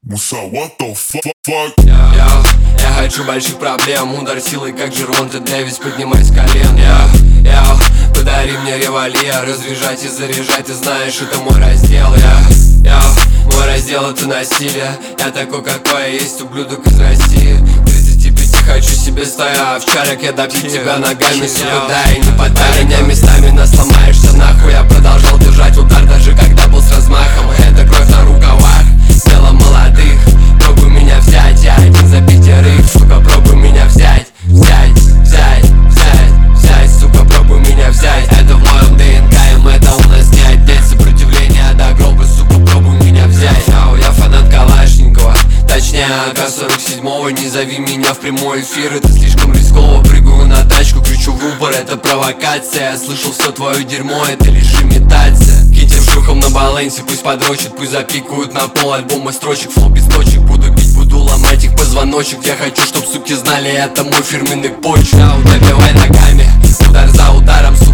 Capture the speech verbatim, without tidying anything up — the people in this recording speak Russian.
Муса, what the fuck, fuck? Я, я, я хочу больших проблем, удар силой, как Джеронте Дэвис, поднимай с колен. Я, я, подари мне револьвер, разряжать и заряжать, ты знаешь, это мой раздел. Я, я, мой раздел это насилие, я такой, какой есть ублюдок из России. тридцати пяти хочу себе стоя, в чарик я допью тебя ногами сюда. Да и не подай меня местами, нас сломаешься нахуй. Я продолжал держать удар, даже когда был с размахом. Это кровь на рукавах, дело молодых. Пробуй меня взять, я один за пятерых. Сука, пробуй меня взять, взять, взять, взять, взять. Сука, пробуй меня взять. Это в моем ДНК, им это у нас не отнять. Сопротивление до гроба, сука, пробуй меня взять. Ау, я фанат Калашникова, точнее А К сорок семь. Не зови меня в прямой эфир, это слишком рисково. Прыгаю на тачку, кричу в упор, это провокация. Я слышал все твое дерьмо, это лишь имитация. Китер шухом на балансе, пусть подрочат, пусть запикают на пол альбома строчек. Флоу без точек, буду бить, буду ломать их позвоночек. Я хочу, чтоб суки знали, это мой фирменный почерк. Ау, добивай ногами, удар за ударом.